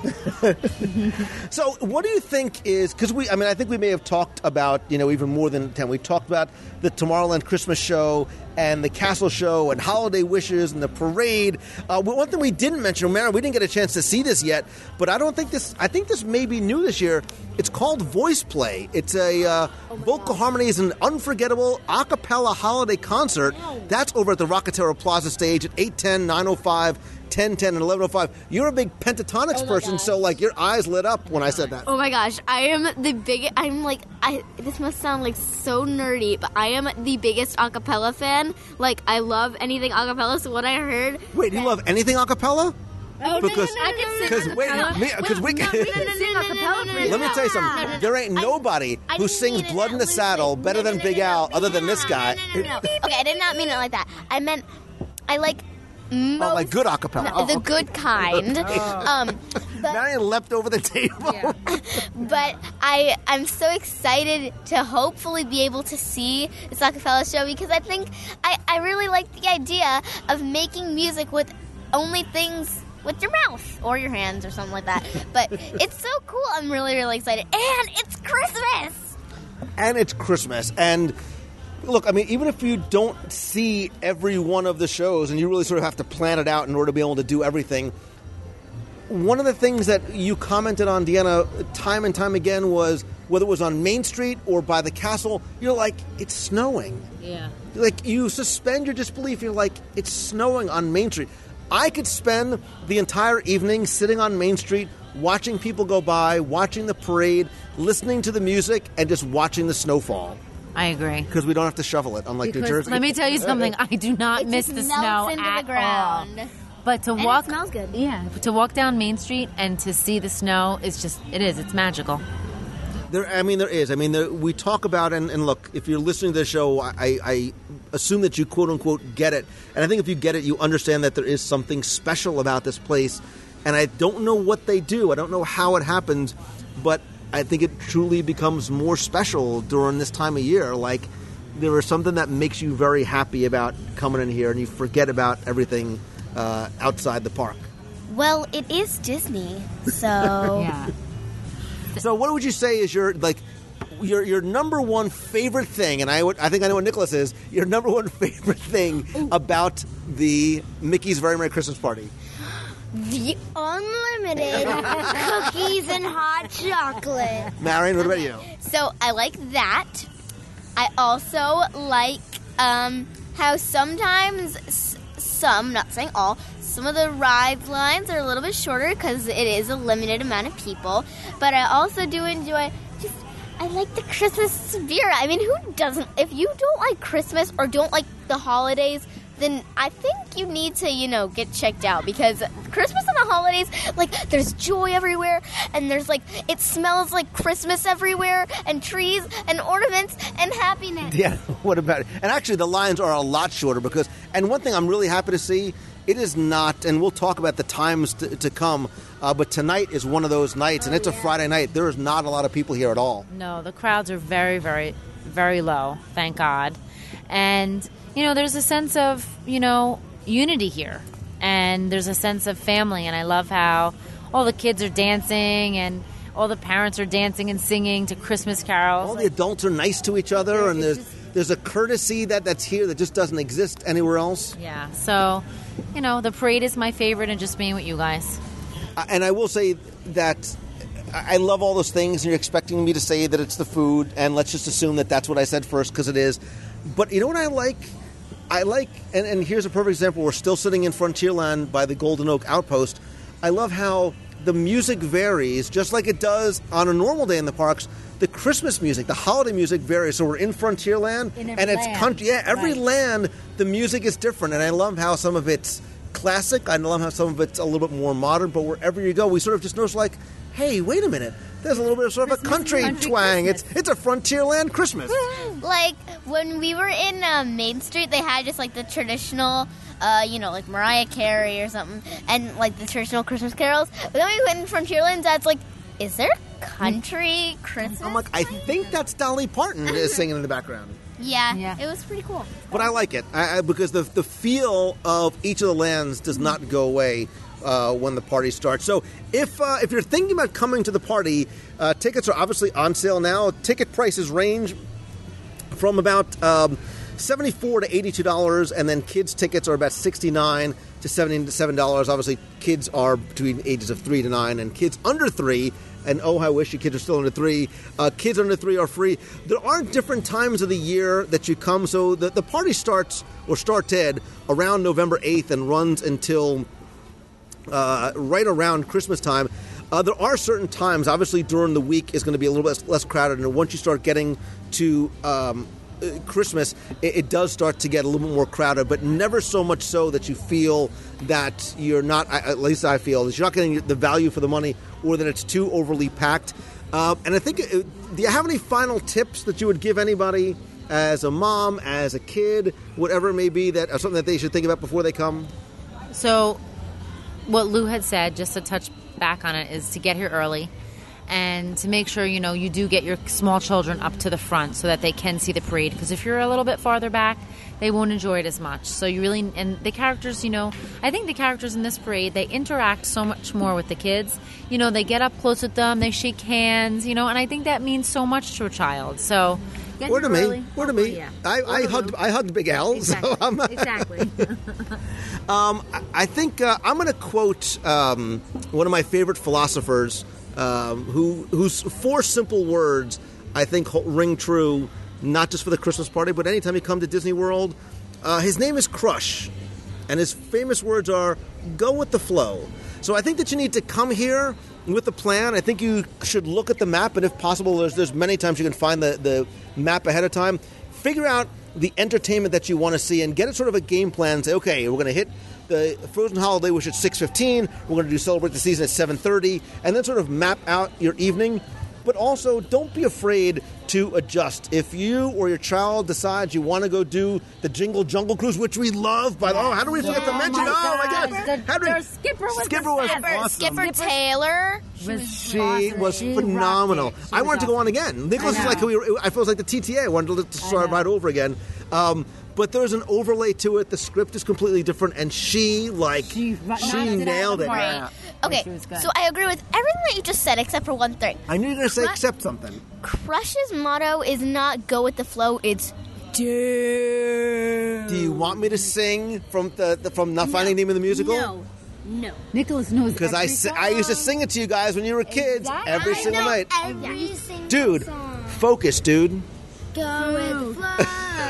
So, what do you think is, because we, I mean, I think we may have talked about, you know, even more than ten. We talked about the Tomorrowland Christmas show and the Castle show and Holiday Wishes and the parade. Uh, one thing we didn't mention, Mara, we didn't get a chance to see this yet, but I don't think this, I think this may be new this year. It's called Voice Play. It's a uh, vocal harmonies and unforgettable a cappella holiday concert. That's over at the Rocketero Plaza stage at eight ten, nine oh five, ten ten, and eleven oh five. You're a big pentatonics Oh my person, gosh. so like your eyes lit up when I said that. Oh my gosh, I am the big. I'm like, I. This must sound like so nerdy, but I am the biggest a cappella fan. Like, I love anything a cappella. So when I heard, Wait, you love anything a cappella? oh Because- no, no, no, no, no, because no, no, wait, no, no, me- 'cause we- no, no, no, no, no, no, no, no, Let me no, tell you no, something. no, no, There ain't I- nobody I who didn't sings mean it Blood in that the Saddle loosely. better No, than no, Big no, no, Al, no, other than no, this no, guy. No, no, no, no. Okay, I did not mean it like that. I meant I like most, Oh, like good a cappella. no, Oh, the okay. good kind. Um, but Marion leapt over the table. but I I'm so excited to hopefully be able to see this a cappella show, because I think I, I really like the idea of making music with only things with your mouth or your hands or something like that. But it's so cool. I'm really, really excited. And it's Christmas! And it's Christmas. And look, I mean, even if you don't see every one of the shows and you really sort of have to plan it out in order to be able to do everything, one of the things that you commented on, Deanna, time and time again was whether it was on Main Street or by the castle, you're like, it's snowing. Yeah. Like, you suspend your disbelief. You're like, it's snowing on Main Street. I could spend the entire evening sitting on Main Street, watching people go by, watching the parade, listening to the music, and just watching the snowfall. I agree. Because we don't have to shovel it, unlike New Because Jersey. let me tell you something. I do not It miss just the melts snow into at the ground. all. But to And it walk, smells good. Yeah, to walk down Main Street and to see the snow is just, it is, it's magical. There, I mean, there is. I mean, there, we talk about, and, and look, if you're listening to the show, I, I assume that you quote-unquote get it. And I think if you get it, you understand that there is something special about this place. And I don't know what they do. I don't know how it happens, but I think it truly becomes more special during this time of year. Like, there is something that makes you very happy about coming in here, and you forget about everything uh, outside the park. Well, it is Disney, so... Yeah. So, what would you say is your like your your number one favorite thing? And I would, I think I know what Nicholas is. Your number one favorite thing about the Mickey's Very Merry Christmas Party? The unlimited cookies and hot chocolate. Marion, what about you? So I like that. I also like um, how sometimes s- some, not saying all, some of the ride lines are a little bit shorter because it is a limited amount of people. But I also do enjoy just I like the Christmas spirit. I mean, who doesn't? If you don't like Christmas or don't like the holidays, then I think you need to, you know, get checked out, because Christmas and the holidays, like, there's joy everywhere, and there's, like, it smells like Christmas everywhere, and trees, and ornaments, and happiness. Yeah, what about it? And actually, the lines are a lot shorter because, and one thing I'm really happy to see, it is not, and we'll talk about the times to, to come, uh, but tonight is one of those nights, and it's a Friday night. There is not a lot of people here at all. No, the crowds are very, very, very low, thank God. And, you know, there's a sense of, you know, unity here. And there's a sense of family. And I love how all the kids are dancing and all the parents are dancing and singing to Christmas carols. All the adults are nice to each other, Yeah, and it's there's just- there's a courtesy that, that's here that just doesn't exist anywhere else. Yeah, so, you know, the parade is my favorite, and just being with you guys. Uh, And I will say that I I love all those things, and you're expecting me to say that it's the food, and let's just assume that that's what I said first, because it is. But you know what I like? I like, and, and here's a perfect example. We're still sitting in Frontierland by the Golden Oak Outpost. I love how the music varies, just like it does on a normal day in the parks. The Christmas music, the holiday music varies. So we're in Frontierland, In every and it's land. country. Yeah, every Right. land, the music is different, and I love how some of it's classic. I love how some of it's a little bit more modern. But wherever you go, we sort of just notice, like, hey, wait a minute. There's a little bit of sort of a country, country twang. It's it's a Frontierland Christmas. Like, when we were in uh, Main Street, they had just, like, the traditional, uh, you know, like Mariah Carey or something, and, like, the traditional Christmas carols. But then we went in Frontierland, Dad's like, is there country Christmas? I'm like, I think that's Dolly Parton is singing in the background. Yeah, it was pretty cool. But I like it I, I, because the the feel of each of the lands does not go away uh, when the party starts. So if uh, if you're thinking about coming to the party, uh, tickets are obviously on sale now. Ticket prices range from about um, seventy-four to eighty-two dollars, and then kids tickets are about sixty-nine to seventy-seven dollars. Obviously, kids are between ages of three to nine, and kids under three. And oh, I wish your kids are still under three. Uh, kids under three are free. There are different times of the year that you come. So the, the party starts or started around November eighth and runs until uh, right around Christmas time. Uh, there are certain times, obviously during the week is going to be a little bit less crowded. And once you start getting to um, uh, Christmas, it, it does start to get a little bit more crowded, but never so much so that you feel that you're not, at least I feel, that you're not getting the value for the money, or that it's too overly packed. Uh, and I think, uh, do you have any final tips that you would give anybody as a mom, as a kid, whatever it may be, that or something that they should think about before they come? So what Lou had said, just to touch back on it, is to get here early and to make sure, you know, you do get your small children up to the front so that they can see the parade. Because if you're a little bit farther back, they won't enjoy it as much. So you really, and the characters, you know, I think the characters in this parade, they interact so much more with the kids. You know, they get up close with them, they shake hands, you know, and I think that means so much to a child. So get Word to here me. early. Word to me. Yeah. I, I hugged I hugged Big Al. Exactly. So I'm, exactly. um, I- I think uh, I'm going to quote um, one of my favorite philosophers, um, who whose four simple words I think ho- ring true, not just for the Christmas party, but anytime you come to Disney World. Uh, his name is Crush, and his famous words are, "Go with the flow." So I think that you need to come here with a plan. I think you should look at the map, and if possible, there's there's many times you can find the, the map ahead of time. Figure out the entertainment that you want to see and get it sort of a game plan. Say, okay, we're going to hit the Frozen Holiday Wish at six fifteen. We're going to do Celebrate the Season at seven thirty, and then sort of map out your evening. But also, don't be afraid to adjust. If you or your child decides you want to go do the Jingle Jungle Cruise, which we love, by the oh, how do we forget to mention? Oh my God! How do we, Skipper was Skipper was Skipper, awesome. Skipper Taylor. She was phenomenal. I wanted to go on again. Nicholas is like, we were, I feel like the T T A. I wanted to, to start right over again. Um, but there's an overlay to it. The script is completely different, and she like she, she nailed it. Right. Okay, so I agree with everything that you just said except for one thing. I knew you were going to say Crush- accept something. Crush's motto is not go with the flow, it's dare. Do you want me to sing from the, the from Not Finding Nemo the Musical? No. No. Nicholas knows Because I, si- I used to sing it to you guys when you were kids Exactly. every I single know night. every single Dude, song. focus, dude. Go with the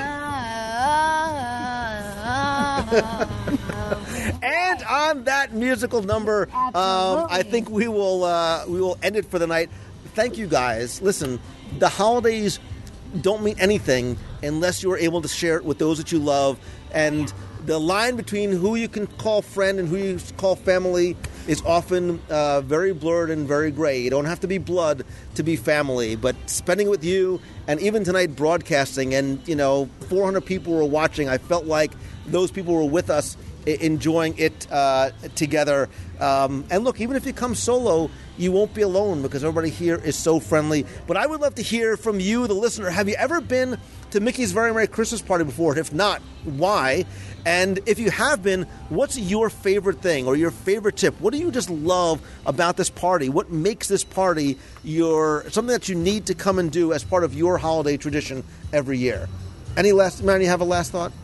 flow. And on that musical number, um, I think we will uh, we will end it for the night. thank you guys. Listen, the holidays don't mean anything unless you're able to share it with those that you love. And the line between who you can call friend and who you call family is often uh, very blurred and very gray. You don't have to be blood to be family, but spending it with you, and even tonight broadcasting, and, you know, four hundred people were watching, I felt like those people were with us enjoying it uh, together. Um, and look, even if you come solo, you won't be alone because everybody here is so friendly. But I would love to hear from you, the listener. Have you ever been to Mickey's Very Merry Christmas Party before? And if not, why? And if you have been, what's your favorite thing or your favorite tip? What do you just love about this party? What makes this party your something that you need to come and do as part of your holiday tradition every year? Any last, man, you have a last thought?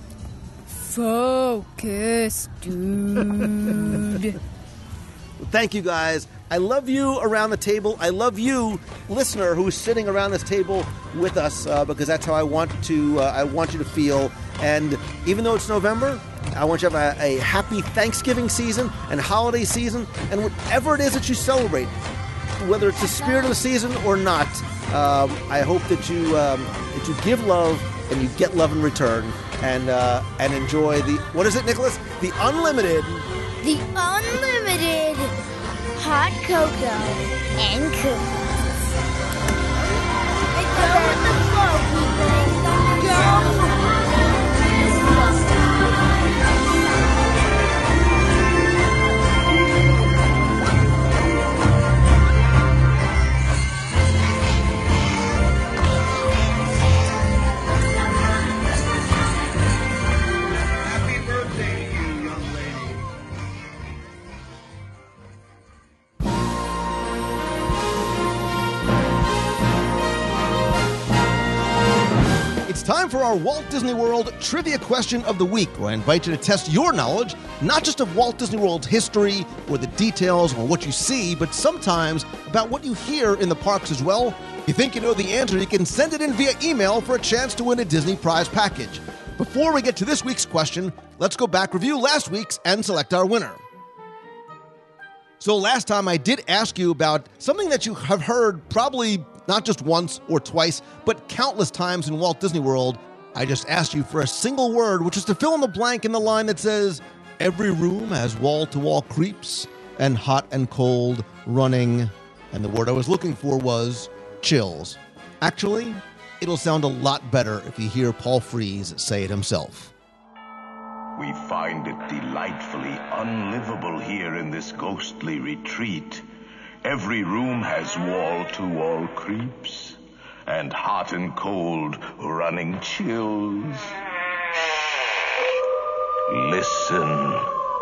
Focus, dude. Thank you, guys. I love you around the table. I love you, listener, who's sitting around this table with us, uh, because that's how I want to. Uh, I want you to feel. And even though it's November, I want you to have a, a happy Thanksgiving season and holiday season, and whatever it is that you celebrate, whether it's the spirit of the season or not. Um, I hope that you um, that you give love and you get love in return, and uh, and enjoy the what is it, Nicholas? The unlimited. The unlimited hot cocoa and cookies. Go with the flow, people. Go. Time for our Walt Disney World Trivia Question of the Week, where I invite you to test your knowledge, not just of Walt Disney World's history or the details or what you see, but sometimes about what you hear in the parks as well. If you think you know the answer, you can send it in via email for a chance to win a Disney prize package. Before we get to this week's question, let's go back, review last week's, and select our winner. So last time I did ask you about something that you have heard probably not just once or twice, but countless times in Walt Disney World. I just asked you for a single word, which is to fill in the blank in the line that says, every room has wall-to-wall creeps and hot and cold running. And the word I was looking for was chills. Actually, it'll sound a lot better if you hear Paul Frees say it himself. We find it delightfully unlivable here in this ghostly retreat. Every room has wall-to-wall creeps and hot and cold running chills. Listen.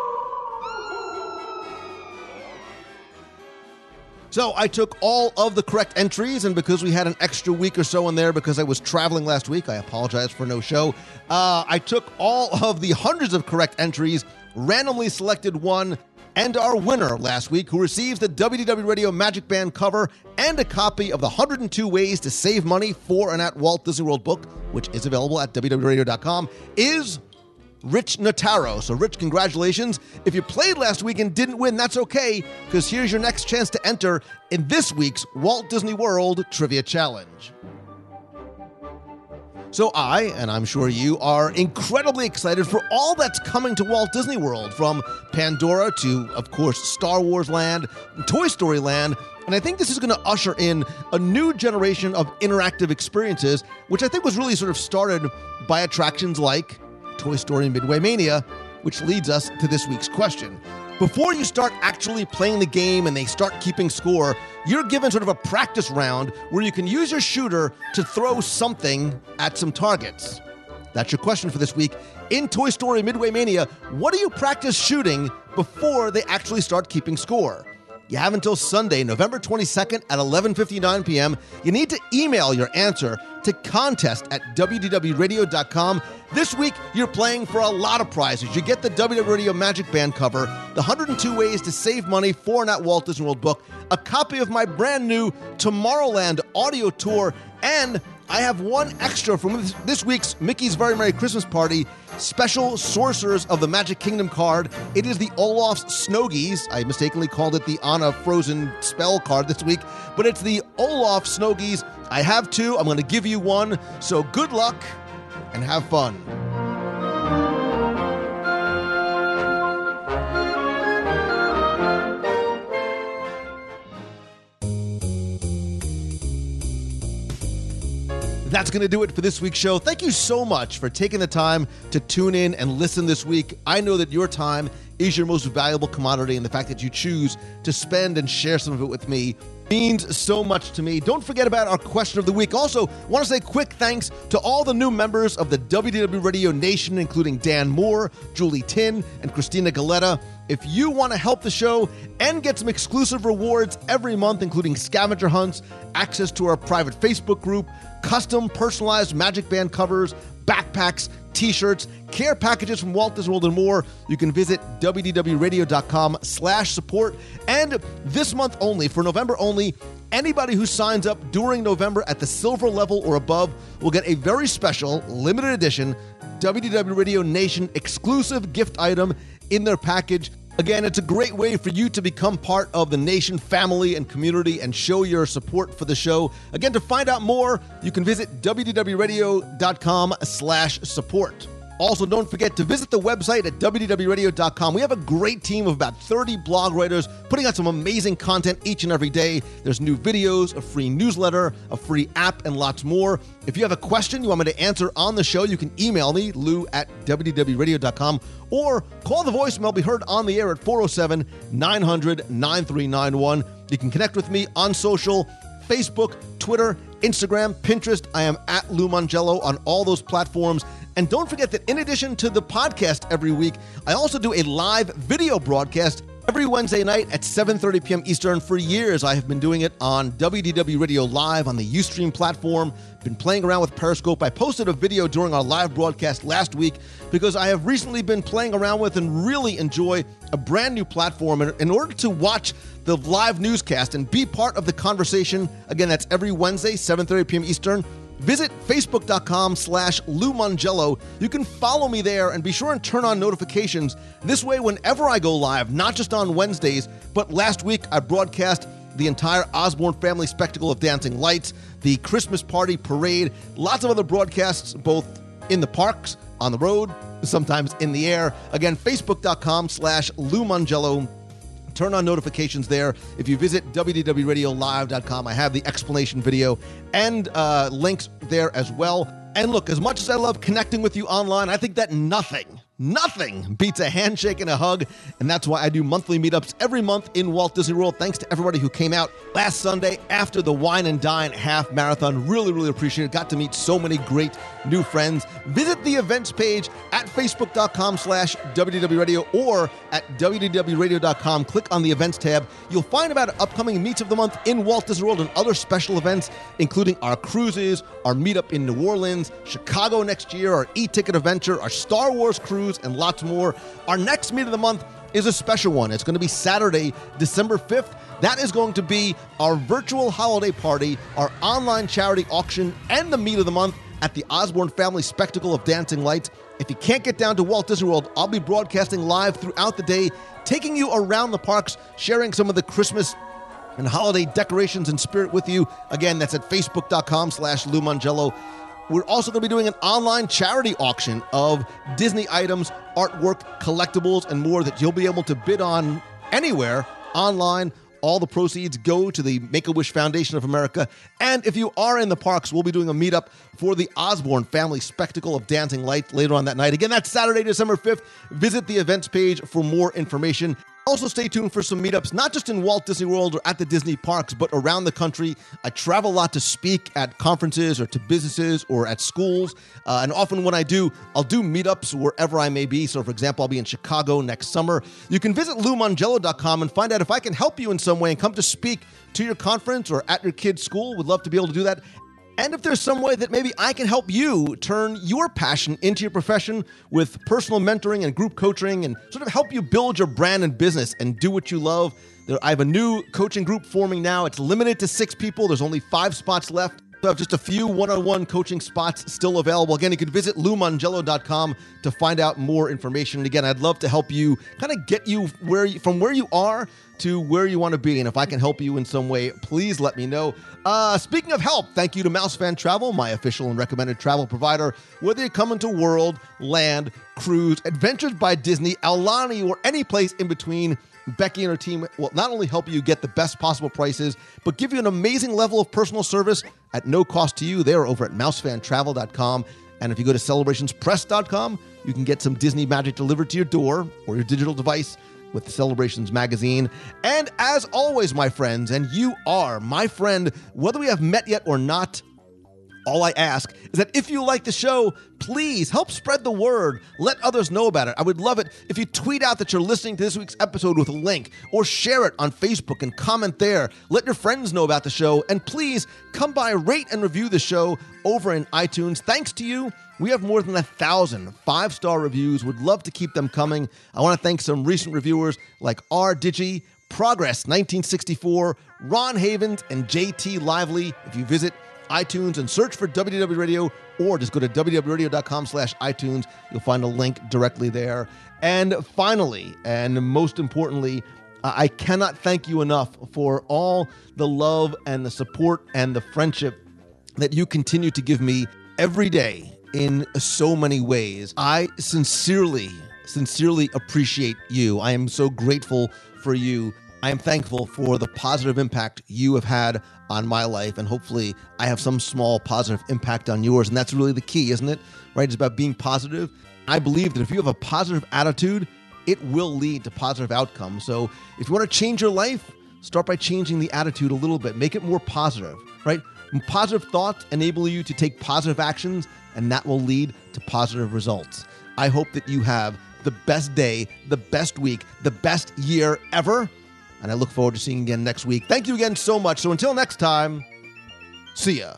So I took all of the correct entries, and because we had an extra week or so in there because I was traveling last week, I apologize for no show. Uh, I took all of the hundreds of correct entries, randomly selected one, and our winner last week, who receives the W D W Radio Magic Band cover and a copy of the one hundred two Ways to Save Money for and at Walt Disney World book, which is available at W W radio dot com, is Rich Notaro. So, Rich, congratulations. If you played last week and didn't win, that's okay, because here's your next chance to enter in this week's Walt Disney World Trivia Challenge. So I, and I'm sure you, are incredibly excited for all that's coming to Walt Disney World, from Pandora to, of course, Star Wars Land, Toy Story Land, and I think this is going to usher in a new generation of interactive experiences, which I think was really sort of started by attractions like Toy Story Midway Mania, which leads us to this week's question. Before you start actually playing the game and they start keeping score, you're given sort of a practice round where you can use your shooter to throw something at some targets. That's your question for this week. In Toy Story Midway Mania, what do you practice shooting before they actually start keeping score? You have until Sunday, November twenty-second at eleven fifty-nine p.m. You need to email your answer to contest at w d w radio dot com. This week, you're playing for a lot of prizes. You get the W W Radio Magic Band cover, the one hundred two Ways to Save Money for an At Walt Disney World book, a copy of my brand new Tomorrowland audio tour, and I have one extra from this, this week's Mickey's Very Merry Christmas Party special Sorcerers of the Magic Kingdom card. It is the Olaf's Snowgies. I mistakenly called it the Anna Frozen spell card this week, but it's the Olaf Snowgies. I have two. I'm going to give you one. So good luck and have fun. That's going to do it for this week's show. Thank you so much for taking the time to tune in and listen this week. I know that your time is your most valuable commodity, and the fact that you choose to spend and share some of it with me means so much to me. Don't forget about our question of the week. Also, want to say quick thanks to all the new members of the W D W Radio Nation, including Dan Moore, Julie Tin, and Christina Galetta. If you want to help the show and get some exclusive rewards every month, including scavenger hunts, access to our private Facebook group, custom personalized Magic Band covers, backpacks, t-shirts, care packages from Walt Disney World, and more, you can visit w d w radio dot com slash support. And this month only, for November only, anybody who signs up during November at the silver level or above will get a very special, limited edition W D W Radio Nation exclusive gift item in their package. Again, it's a great way for you to become part of the Nation family and community and show your support for the show. Again, to find out more, you can visit w d w radio dot com slash support. Also, don't forget to visit the website at w d w radio dot com. We have a great team of about thirty blog writers putting out some amazing content each and every day. There's new videos, a free newsletter, a free app, and lots more. If you have a question you want me to answer on the show, you can email me, lou at w d w radio dot com, or call the voicemail, be heard on the air at four oh seven, nine hundred, nine three nine one. You can connect with me on social, Facebook, Twitter, Instagram, Pinterest. I am at Lou Mongello on all those platforms. And don't forget that in addition to the podcast every week, I also do a live video broadcast every Wednesday night at seven thirty p.m. Eastern. For years, I have been doing it on W D W Radio Live on the Ustream platform. Been playing around with Periscope. I posted a video during our live broadcast last week because I have recently been playing around with and really enjoy a brand new platform. And in order to watch the live newscast and be part of the conversation, again, that's every Wednesday, seven thirty p.m. Eastern, visit facebook dot com slash Lou Mongello. You can follow me there and be sure and turn on notifications. This way, whenever I go live, not just on Wednesdays, but last week I broadcast the entire Osborne Family Spectacle of Dancing Lights, the Christmas Party Parade, lots of other broadcasts, both in the parks, on the road, sometimes in the air. Again, facebook dot com slash Lou Mongello. Turn on notifications there. If you visit w d w radio live dot com, I have the explanation video and uh, links there as well. And look, as much as I love connecting with you online, I think that nothing, nothing beats a handshake and a hug. And that's why I do monthly meetups every month in Walt Disney World. Thanks to everybody who came out last Sunday after the Wine and Dine half marathon. Really, really appreciate it. Got to meet so many great new friends. Visit the events page at facebook dot com slash W D W radio or at w d w radio dot com. Click on the events tab. You'll find about upcoming meets of the month in Walt Disney World and other special events, including our cruises, our meetup in New Orleans, Chicago next year, our e-ticket adventure, our Star Wars cruise, and lots more. Our next meet of the month is a special one. It's going to be Saturday, December fifth. That is going to be our virtual holiday party, our online charity auction, and the meet of the month at the Osborne Family Spectacle of Dancing Lights. If you can't get down to Walt Disney World, I'll be broadcasting live throughout the day, taking you around the parks, sharing some of the Christmas and holiday decorations and spirit with you. Again, that's at facebook dot com slash Lou Mongello. We're also going to be doing an online charity auction of Disney items, artwork, collectibles, and more that you'll be able to bid on anywhere online. All the proceeds go to the Make-A-Wish Foundation of America. And if you are in the parks, we'll be doing a meetup for the Osborne Family Spectacle of Dancing Lights later on that night. Again, that's Saturday, December fifth. Visit the events page for more information. Also, stay tuned for some meetups, not just in Walt Disney World or at the Disney parks, but around the country. I travel a lot to speak at conferences or to businesses or at schools. Uh, and often when I do, I'll do meetups wherever I may be. So, for example, I'll be in Chicago next summer. You can visit lou mongello dot com and find out if I can help you in some way and come to speak to your conference or at your kid's school. Would love to be able to do that. And if there's some way that maybe I can help you turn your passion into your profession with personal mentoring and group coaching and sort of help you build your brand and business and do what you love, there, I have a new coaching group forming now. It's limited to six people. There's only five spots left. I have just a few one-on-one coaching spots still available. Again, you can visit lou mongello dot com to find out more information. And again, I'd love to help you kind of get you where you, from where you are to where you want to be. And if I can help you in some way, please let me know. Uh, speaking of help, thank you to Mouse Fan Travel, my official and recommended travel provider. Whether you come into World, Land, Cruise, Adventures by Disney, Aulani, or any place in between, Becky and her team will not only help you get the best possible prices, but give you an amazing level of personal service at no cost to you. They are over at mouse fan travel dot com. And if you go to celebrations press dot com, you can get some Disney magic delivered to your door or your digital device with the Celebrations magazine. And as always, my friends, and you are my friend, whether we have met yet or not, all I ask is that if you like the show, please help spread the word. Let others know about it. I would love it if you tweet out that you're listening to this week's episode with a link, or share it on Facebook and comment there. Let your friends know about the show, and please come by, rate and review the show over in iTunes. Thanks to you, we have more than a thousand five-star reviews. Would love to keep them coming. I want to thank some recent reviewers like R. Digi, Progress nineteen sixty-four, Ron Havens, and J T Lively. If you visit iTunes and search for W D W Radio, or just go to w w radio dot com slash iTunes. You'll find a link directly there. And finally, and most importantly, I cannot thank you enough for all the love and the support and the friendship that you continue to give me every day in so many ways. I sincerely, sincerely appreciate you. I am so grateful for you. I am thankful for the positive impact you have had on my life, and hopefully I have some small positive impact on yours. And that's really the key, isn't it? Right? It's about being positive. I believe that if you have a positive attitude, it will lead to positive outcomes. So if you want to change your life, start by changing the attitude a little bit. Make it more positive, right? And positive thoughts enable you to take positive actions, and that will lead to positive results. I hope that you have the best day, the best week, the best year ever. And I look forward to seeing you again next week. Thank you again so much. So until next time, see ya.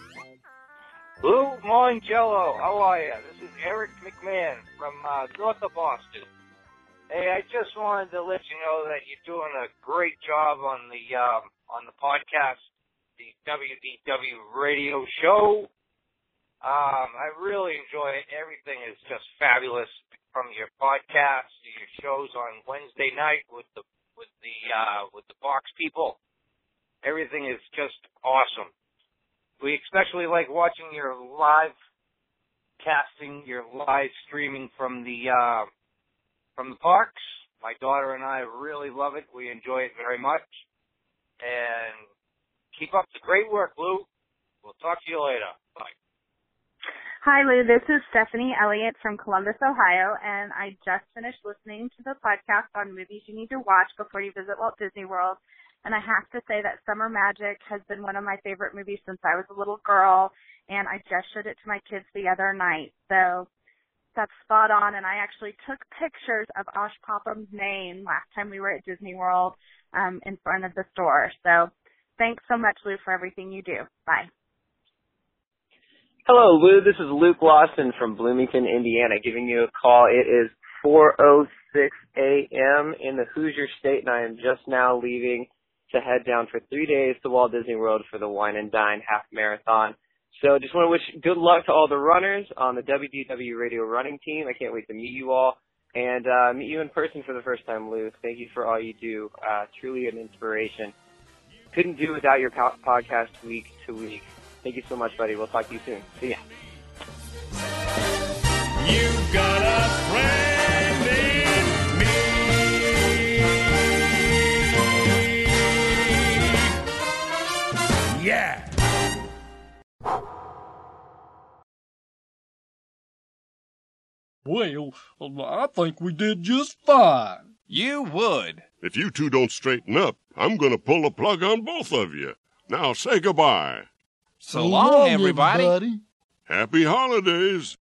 Lou Mongello, how are you? This is Eric McMahon from uh, north of Boston. Hey, I just wanted to let you know that you're doing a great job on the um, on the podcast, the W D W Radio Show. Um, I really enjoy it. Everything is just fabulous, from your podcast to your shows on Wednesday night with the with the uh, with the Box people. Everything is just awesome. We especially like watching your live casting, your live streaming from the uh, from the parks. My daughter and I really love it. We enjoy it very much. And keep up the great work, Lou. We'll talk to you later. Bye. Hi, Lou. This is Stephanie Elliott from Columbus, Ohio, and I just finished listening to the podcast on movies you need to watch before you visit Walt Disney World. And I have to say that Summer Magic has been one of my favorite movies since I was a little girl, and I just showed it to my kids the other night. So that's spot on, and I actually took pictures of Osh Popham's name last time we were at Disney World um, in front of the store. So thanks so much, Lou, for everything you do. Bye. Hello, Lou. This is Luke Lawson from Bloomington, Indiana, giving you a call. It is four oh six a.m. in the Hoosier State, and I am just now leaving to head down for three days to Walt Disney World for the Wine and Dine Half Marathon. So just want to wish good luck to all the runners on the W D W Radio running team. I can't wait to meet you all and uh, meet you in person for the first time, Lou. Thank you for all you do. Uh, truly an inspiration. Couldn't do without your po- podcast week to week. Thank you so much, buddy. We'll talk to you soon. See ya. You've got a friend in me. Yeah. Well, I think we did just fine. You would. If you two don't straighten up, I'm going to pull the plug on both of you. Now say goodbye. So long, everybody. Happy holidays.